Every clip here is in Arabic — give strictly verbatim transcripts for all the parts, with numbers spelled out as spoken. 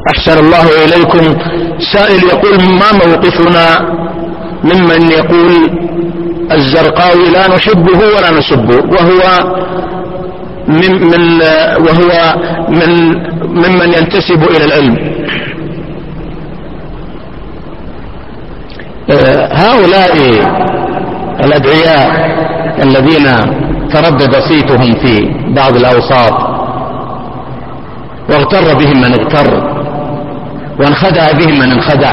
أحسن الله إليكم. سائل يقول: ما موقفنا ممن يقول الزرقاوي لا نحبه ولا نسبه، وهو من من وهو من ممن ينتسب إلى العلم؟ هؤلاء الأدعياء الذين تردد صيتهم في بعض الأوساط واغتر بهم من اغتر وانخدع بهم من انخدع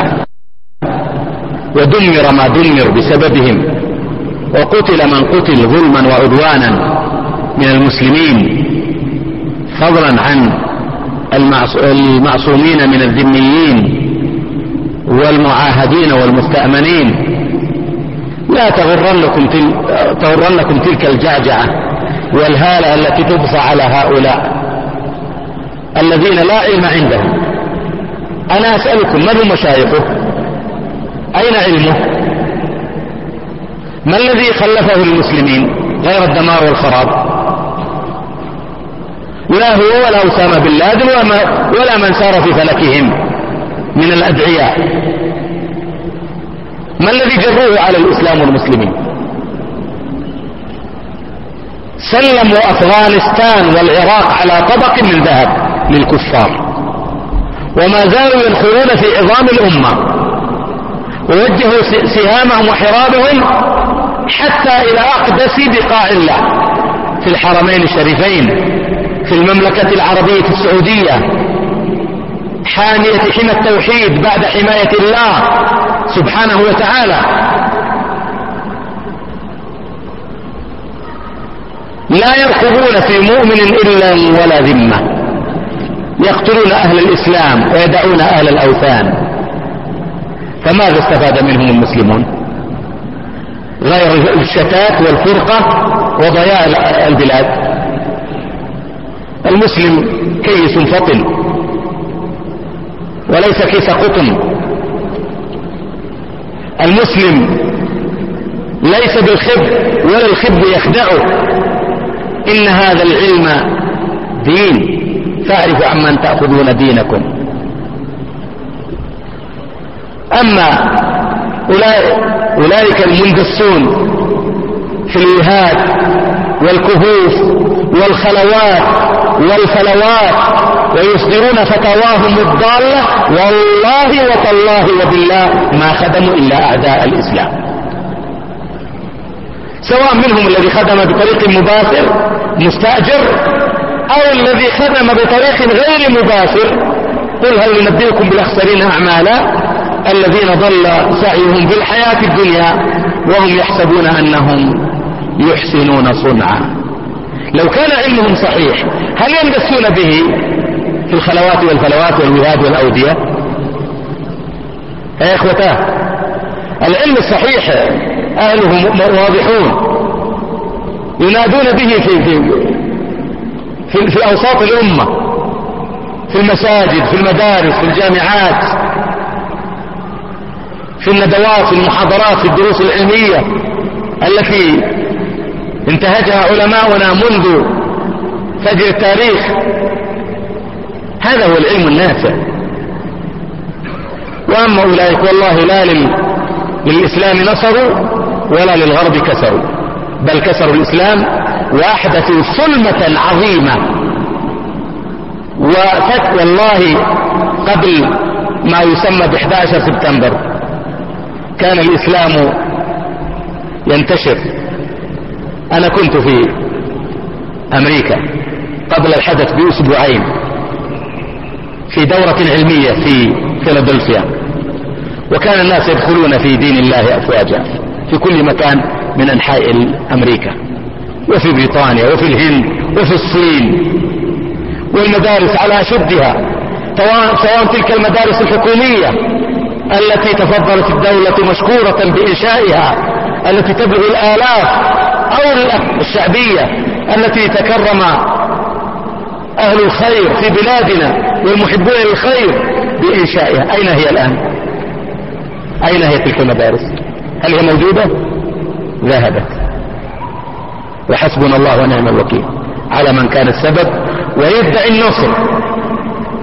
ودمر ما دمر بسببهم وقتل من قتل ظلما وعدوانا من المسلمين، فضلا عن المعصومين من الذميين والمعاهدين والمستأمنين. لا تغرنكم, تل... تغرنكم تلك الجعجعة والهالة التي تبصى على هؤلاء الذين لا علم عندهم. أنا أسألكم: من هم مشايخه؟ أين علمه؟ ما الذي خلفه للمسلمين غير الدمار والخراب؟ لا هو ولا أسامة بن لادن ولا من سار في فلكهم من الأدعياء. ما الذي جروه على الإسلام والمسلمين؟ سلموا أفغانستان والعراق على طبق من ذهب للكفار، وما زالوا ينخرون في عظام الأمة، ووجهوا سهامهم وحرابهم حتى إلى أقدس بقاع الله في الحرمين الشريفين، في المملكة العربية السعودية، حامية حمى التوحيد بعد حماية الله سبحانه وتعالى. لا يرقبون في مؤمن إلا ولا ذمة، يقتلون أهل الإسلام ويدعون أهل الأوثان. فماذا استفاد منهم المسلمون غير الشتات والفرقة وضياع البلاد؟ المسلم كيس فطن وليس كيس قطن. المسلم ليس بالخب ولا الخب يخدعه. إن هذا العلم دين، فاعرفوا عمن تأخذون دينكم. أما أولئك المندسون في الوهاد والكهوف والخلوات والفلوات ويصدرون فتاواهم الضالة، والله وتالله وبالله ما خدموا إلا أعداء الإسلام، سواء منهم الذي خدم بطريق مباشر مستأجر أو الذي خدم بطريق غير مباشر. قل هل ننبئكم بالأخسرين أعمالا الذين ضل سعيهم في الحياة الدنيا وهم يحسبون أنهم يحسنون صنعا. لو كان علمهم صحيح هل يندسون به في الخلوات والفلوات والوهاد والأودية؟ يا إخوتاه، العلم الصحيح أهله واضحون ينادون به في في في, في أوساط الأمة، في المساجد، في المدارس، في الجامعات، في الندوات، في المحاضرات، في الدروس العلمية التي انتهجها علماؤنا منذ فجر التاريخ. هذا هو العلم النافع. وأما أولئك والله لا للإسلام نصروا ولا للغرب كسروا، بل كسروا الإسلام وأحدثوا ظلمة عظيمة. وفت والله قبل ما يسمى ب أحد عشر سبتمبر كان الإسلام ينتشر. أنا كنت في أمريكا قبل الحدث بأسبوعين في دورة علمية في فيلادلفيا، وكان الناس يدخلون في دين الله أفواجا في كل مكان من أنحاء أمريكا وفي بريطانيا وفي الهند وفي الصين، والمدارس على أشدها، سواء تلك المدارس الحكومية التي تفضلت الدولة مشكورة بإنشائها التي تبلغ الآلاف، أو الشعبية التي تكرم أهل الخير في بلادنا والمحبون للخير بإنشائها. أين هي الآن؟ أين هي تلك المدارس؟ هل هي موجودة؟ ذهبت. وحسبنا الله ونعم الوكيل على من كان السبب ويدعي النصر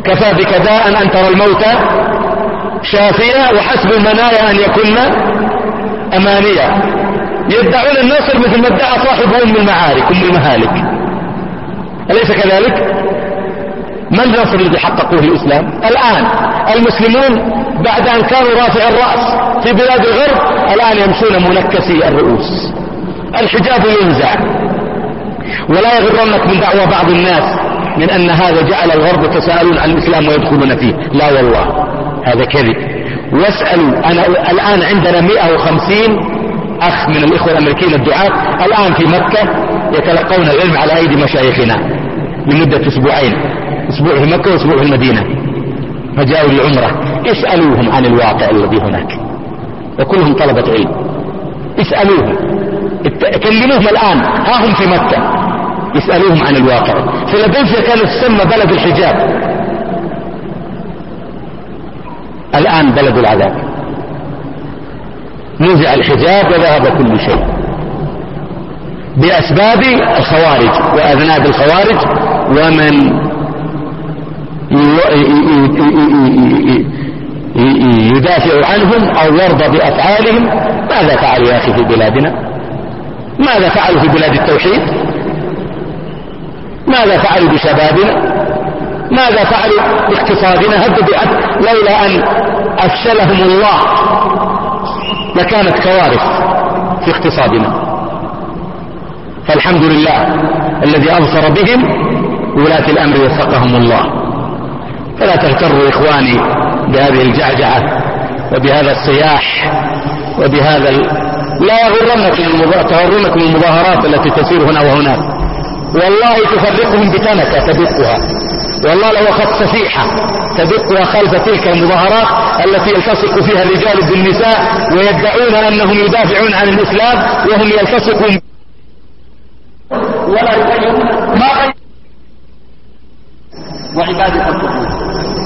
كفى بك داء أن ترى الموت شافيا وحسب المنايا أن يكن أمانيا. يدعون النصر مثل ما ادعى صاحب أم المعارك أم المهالك، أليس كذلك؟ ما النصر الذي حققوه الإسلام؟ الآن المسلمون بعد أن كانوا رافع الرأس في بلاد الغرب الآن يمشون منكسي الرؤوس، الحجاب ينزع. ولا يغرنك من دعوى بعض الناس من أن هذا جعل الغرب يتساءلون عن الإسلام ويدخلون فيه، لا والله هذا كذب. واسألوا، أنا الآن عندنا مئة وخمسين أخ من الإخوة الأمريكيين الدعاة الآن في مكة يتلقون العلم على أيدي مشايخنا لمدة أسبوعين، أسبوع في مكة وأسبوع في المدينة، فجاءوا للعمرة. اسألوهم عن الواقع الذي هناك، وكلهم طلبة علم. اسألوهم، كلموهم الآن، ها هم في مكة، يسألوهم عن الواقع. فيلادلفيا كانت تسمى بلد الحجاب، الآن بلد العذاب. نزع الحجاب وذهب كل شيء بأسباب الخوارج وأذناب الخوارج ومن يدافع عنهم أو يرضى بأفعالهم. ماذا فعلوا يا أخي في بلادنا؟ ماذا فعلوا في بلاد التوحيد؟ ماذا فعلوا بشبابنا؟ ماذا فعلوا باقتصادنا؟ هددوا لولا أن أفشلهم الله لكانت كوارث في اقتصادنا. فالحمد لله الذي أبصر بهم ولاة الأمر وفقهم الله. فلا تغتروا إخواني بهذه الجعجعة وبهذا الصياح وبهذا ال... لا يغرنكم المظاهرات التي تسير هنا وهناك، والله تفرقهم بتنكة تدقها، والله لو أخذت صفيحة تدقها خلف تلك المظاهرات التي يلتصق فيها الرجال بالنساء ويدعون أنهم يدافعون عن الإسلام وهم يلتصقون ولا يغيرون ما غير وعبادة الطهور.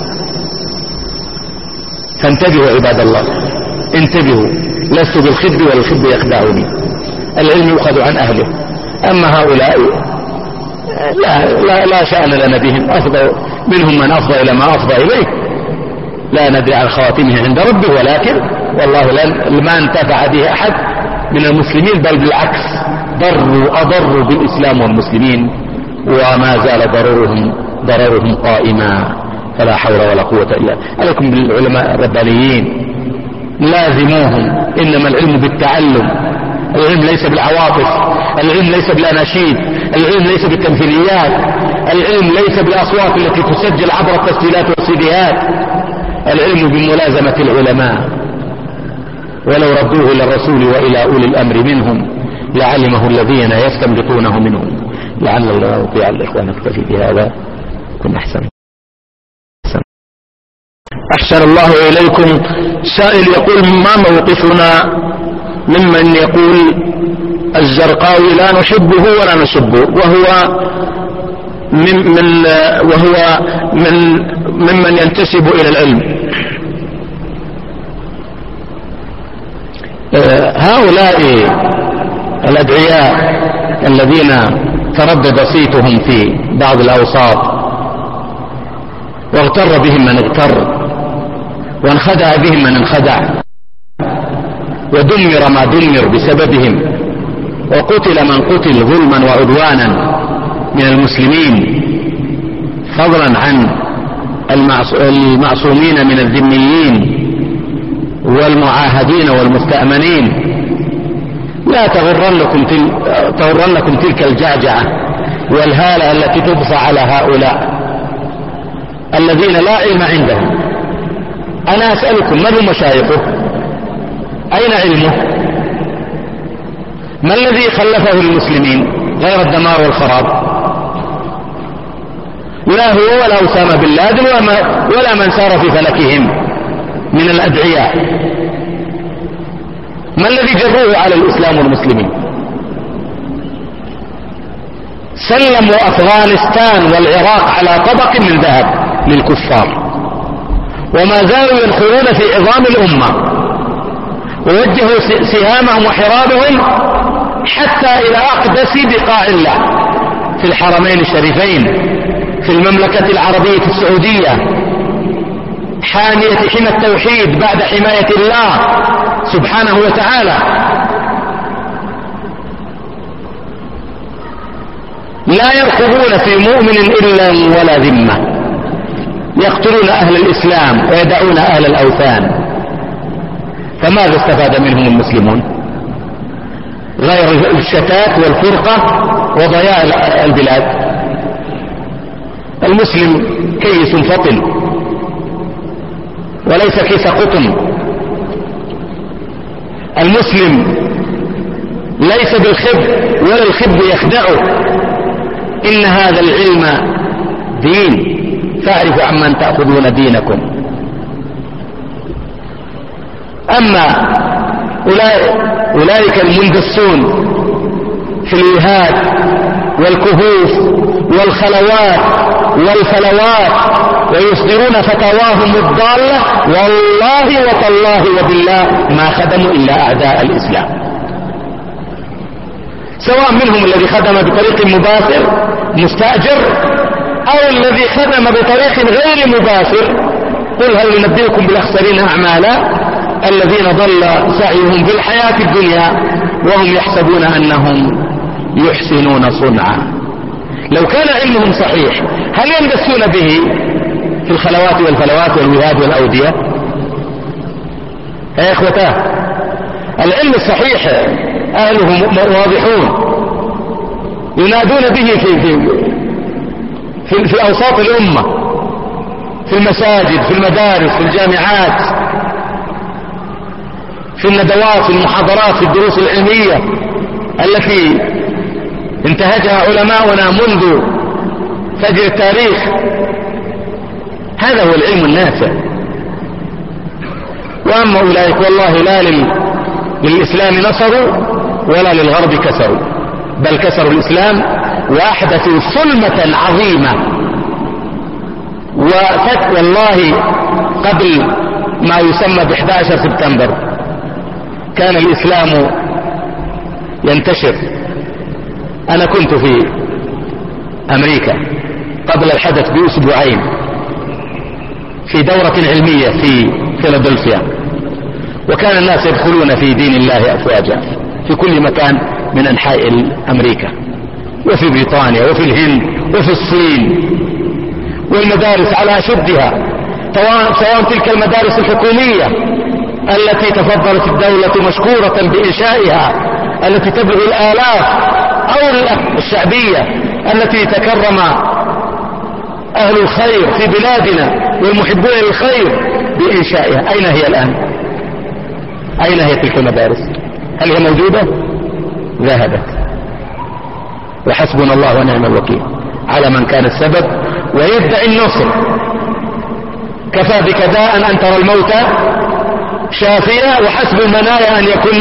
فانتبهوا عباد الله، انتبهوا، لست بالخب ولا الخب يخدعني. العلم يؤخذ عن أهله، أما هؤلاء لا, لا, لا شأن لنا بهم، أفضل منهم من أفضى إلى ما أفضى إليه، لا ندري عن خواتمه عند ربه، ولكن والله ما انتفع به أحد من المسلمين، بل بالعكس ضروا أضروا بالإسلام والمسلمين، وما زال ضررهم ضررهم قائما. فلا حول ولا قوة إلا. عليكم بالعلماء الربانيين، لازموهم، إنما العلم بالتعلم، العلم ليس بالعواطف، العلم ليس بالأناشيد، العلم ليس بالتمثيليات، العلم ليس بالأصوات التي تسجل عبر التسجيلات والسيديات، العلم بملازمة العلماء. ولو ردوه إلى الرسول وإلى أولي الأمر منهم لعلمه الذين يستنبطونه منهم. لعل الله يطيع الإخوان. نكتفي بهذا، كن أحسن. أحسن الله إليكم. سائل يقول: ما موقفنا ممن يقول الزرقاوي لا نحبه ولا نسبه، وهو من من وهو من ممن ينتسب إلى العلم؟ هؤلاء الأدعياء الذين تردد صيتهم في بعض الأوساط واغتر بهم من اغتر وانخدع بهم من انخدع ودمر ما دمر بسببهم وقتل من قتل ظلما وعدوانا من المسلمين، فضلا عن المعصومين من الذميين والمعاهدين والمستأمنين. لا تغرنكم, تل... تغرنكم تلك الجعجعة والهالة التي تبصى على هؤلاء الذين لا علم عندهم. أنا أسألكم: من هم مشايخه؟ أين علمه؟ ما الذي خلفه للمسلمين غير الدمار والخراب؟ لا هو ولا أسامة بن لادن ولا من سار في فلكهم من الأدعياء. ما الذي جروه على الإسلام والمسلمين؟ سلموا أفغانستان والعراق على طبق من ذهب للكفار، وما زالوا ينخرون في عظام الأمة ووجهوا سهامهم وحرابهم حتى إلى أقدس بقاع الله في الحرمين الشريفين، في المملكة العربية السعودية، حامية حمى التوحيد بعد حماية الله سبحانه وتعالى. لا يرقبون في مؤمن إلا ولا ذمة، يقتلون أهل الإسلام ويدعون أهل الأوثان. فماذا استفاد منهم المسلمون غير الشتات والفرقة وضياع البلاد؟ المسلم كيس فطن وليس كيس قطن. المسلم ليس بالخب ولا الخب يخدعه. إن هذا العلم دين، فاعرفوا عمن تأخذون دينكم. أما أولئك المندسون في الوهاد والكهوف والخلوات والفلوات ويصدرون فتاواهم الضالة، والله وتالله وبالله ما خدموا إلا أعداء الإسلام، سواء منهم الذي خدم بطريق مباشر مستأجر أو الذي خدم بطريق غير مباشر. قل هل ننبئكم بالأخسرين أعمالا الذين ضل سعيهم في الحياة الدنيا وهم يحسبون أنهم يحسنون صنعا. لو كان علمهم صحيح هل يندسون به في الخلوات والفلوات والوهاد والأودية؟ يا إخوتاه، العلم الصحيح أهله واضحون ينادون به في في في, في أوساط الأمة، في المساجد، في المدارس، في الجامعات، في الندوات، في المحاضرات، في الدروس العلمية التي انتهجها علماؤنا منذ فجر التاريخ. هذا هو العلم النافع. وأما أولئك والله لا للإسلام نصروا ولا للغرب كسروا، بل كسروا الإسلام وأحدثوا ظلمة عظيمة. وفت والله قبل ما يسمى بإحدى عشر سبتمبر كان الإسلام ينتشر. أنا كنت في أمريكا قبل الحدث بأسبوعين في دورة علمية في فيلادلفيا، وكان الناس يدخلون في دين الله أفواجا في كل مكان من أنحاء أمريكا وفي بريطانيا وفي الهند وفي الصين، والمدارس على أشدها، سواء تلك المدارس الحكومية التي تفضلت الدولة مشكورة بإنشائها التي تبلغ الآلاف، أو الشعبية التي تكرم أهل الخير في بلادنا والمحبون للخير بإنشائها. أين هي الآن؟ أين هي تلك المدارس؟ هل هي موجودة؟ ذهبت. وحسبنا الله ونعم الوكيل على من كان السبب ويدعي النصر. كفى بك داء أن ترى الموت شافية وحسب المنايا أن يكن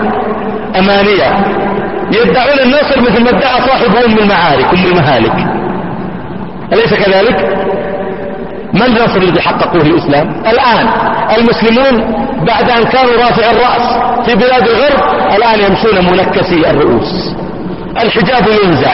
أمانية. يدعون النصر مثل ما ادعى صاحب أم المعارك أم المهالك، أليس كذلك؟ ما النصر الذي حققوه الإسلام؟ الآن المسلمون بعد أن كانوا رافع الرأس في بلاد الغرب الآن يمشون منكسي الرؤوس، الحجاب ينزع.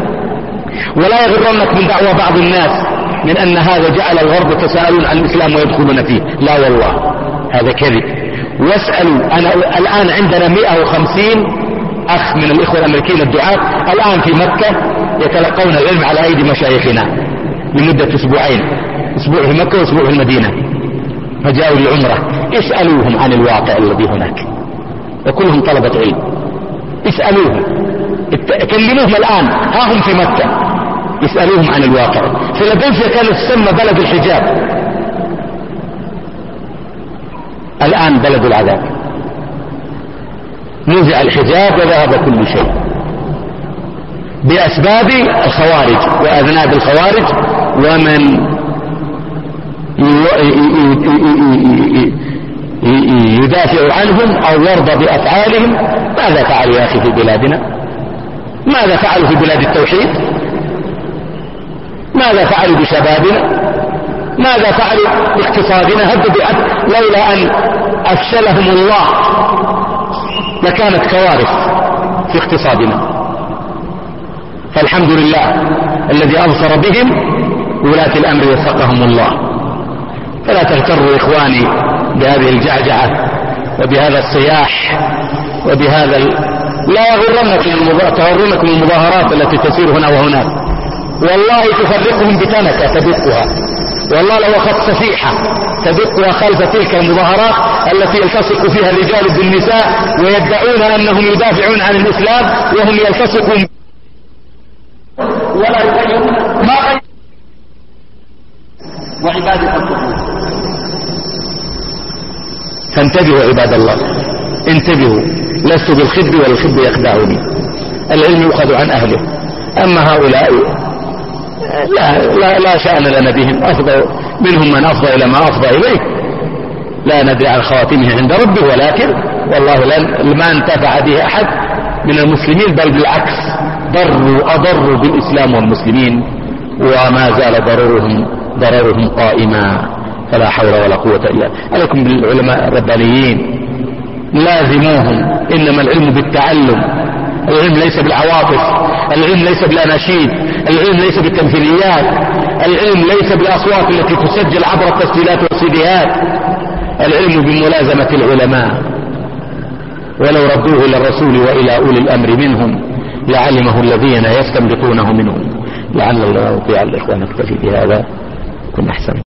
ولا يغرنك من دعوى بعض الناس من أن هذا جعل الغرب يتساءلون عن الإسلام ويدخلون فيه، لا والله هذا كذب. واسألوا، أنا الآن عندنا مئة وخمسين أخ من الإخوة الأمريكيين الدعاة الآن في مكة يتلقون العلم على أيدي مشايخنا لمدة أسبوعين، أسبوع في مكة وأسبوع في المدينة، فجاءوا لعمرة. اسألوهم عن الواقع الذي هناك، وكلهم طلبة علم. اسألوهم، كلموهم الآن، ها هم في مكة، اسألوهم عن الواقع. فيلادلفيا كانت تسمى بلد الحجاب، الآن بلد العذاب. نزع الحجاب وذهب كل شيء بأسباب الخوارج وأذناب الخوارج ومن يدافع عنهم أو يرضى بأفعالهم. ماذا فعلوا يا أخي في بلادنا؟ ماذا فعلوا في بلاد التوحيد؟ ماذا فعلوا بشبابنا؟ ماذا فعلوا باقتصادنا؟ هدوا بأد لولا أن أفشلهم الله لكانت كوارث في اقتصادنا. فالحمد لله الذي أبصر بهم ولاة الأمر وفقهم الله. فلا تغتروا إخواني بهذه الجعجعة وبهذا الصياح وبهذا ال... لا يغرنكم تغرنكم المظاهرات التي تسير هنا وهناك، والله تفرقهم بتنكة تدقها، والله لو أخذت صفيحة تدقها خلف تلك المظاهرات التي يلتصق فيها الرجال بالنساء ويدعون أنهم يدافعون عن الإسلام وهم يلتصقون ولا يغيرون ما غير وعبادة القبور. فانتبهوا عباد الله، انتبهوا، لست بالخب والخب يخدعني، العلم يؤخذ عن أهله. أما هؤلاء لا, لا, لا شأن لنا بهم، أفضل منهم من أفضى إلى ما أفضى إليه، لا ندري عن خواتمه عند ربه، ولكن والله لن ما انتفع به أحد من المسلمين، بل بالعكس ضروا أضروا بالإسلام والمسلمين، وما زال ضررهم ضررهم قائما. فلا حول ولا قوة إلا عليكم بالعلماء الربانيين، لازموهم، إنما العلم بالتعلم، العلم ليس بالعواطف، العلم ليس بالأناشيد، العلم ليس بالتمثيليات، العلم ليس بالأصوات التي تسجل عبر التسجيلات والسيديات، العلم بملازمة العلماء. ولو ردوه إلى الرسول وإلى أولي الأمر منهم لعلمه الذين يستنبطونه منهم. لعل الله يطيع الإخوان. نكتفي بهذا كن أحسن.